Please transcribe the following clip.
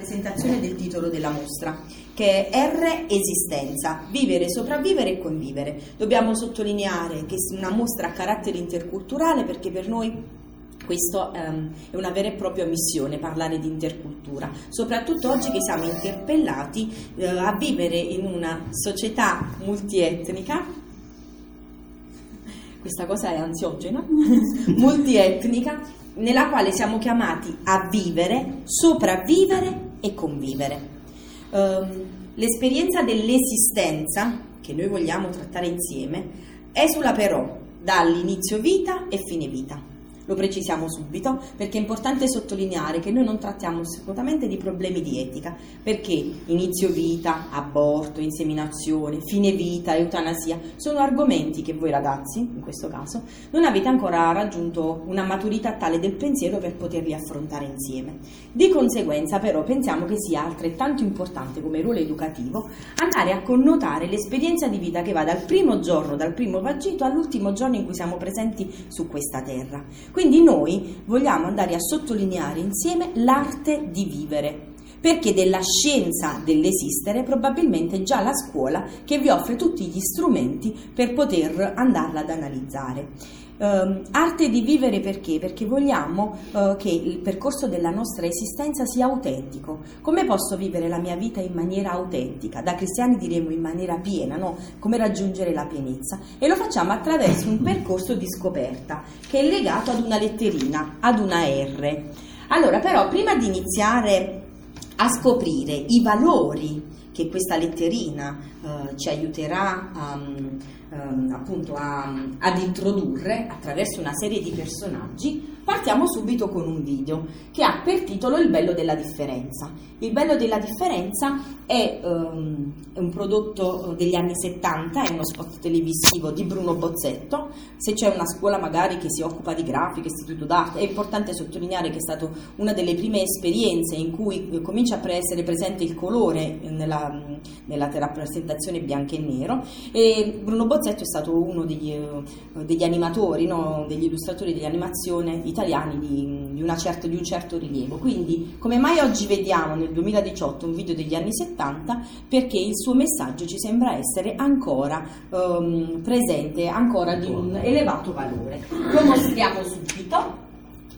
presentazione del titolo della mostra, che è R Esistenza, vivere, sopravvivere e convivere. Dobbiamo sottolineare che è una mostra a carattere interculturale perché per noi questo è una vera e propria missione, parlare di intercultura, soprattutto oggi che siamo interpellati a vivere in una società multietnica. Questa cosa è ansiogena, multietnica, nella quale siamo chiamati a vivere, sopravvivere e convivere. L'esperienza dell'esistenza, che noi vogliamo trattare insieme, esula però dall'inizio vita e fine vita. Lo precisiamo subito perché è importante sottolineare che noi non trattiamo assolutamente di problemi di etica, perché inizio vita, aborto, inseminazione, fine vita, eutanasia sono argomenti che voi ragazzi, in questo caso, non avete ancora raggiunto una maturità tale del pensiero per poterli affrontare insieme. Di conseguenza però pensiamo che sia altrettanto importante come ruolo educativo andare a connotare l'esperienza di vita che va dal primo giorno, dal primo vagito all'ultimo giorno in cui siamo presenti su questa terra. Quindi noi vogliamo andare a sottolineare insieme l'arte di vivere, perché della scienza dell'esistere probabilmente è già la scuola che vi offre tutti gli strumenti per poter andarla ad analizzare. Arte di vivere perché? Perché vogliamo che il percorso della nostra esistenza sia autentico. Come posso vivere la mia vita in maniera autentica? Da cristiani diremo in maniera piena, no? Come raggiungere la pienezza? E lo facciamo attraverso un percorso di scoperta che è legato ad una letterina, ad una R. Allora, però, prima di iniziare a scoprire i valori che questa letterina ci aiuterà appunto ad introdurre attraverso una serie di personaggi, partiamo subito con un video che ha per titolo Il bello della differenza. Il bello della differenza è un prodotto degli anni 70, è uno spot televisivo di Bruno Bozzetto. Se c'è una scuola magari che si occupa di grafica, istituto d'arte, è importante sottolineare che è stata una delle prime esperienze in cui comincia a essere presente il colore nella rappresentazione bianco e nero, e Bruno Bozzetto è stato uno degli animatori, no? Degli illustratori degli animazione italiani di un certo rilievo. Quindi come mai oggi vediamo nel 2018 un video degli anni 70? Perché il suo messaggio ci sembra essere ancora presente, ancora di un elevato valore. Lo mostriamo subito.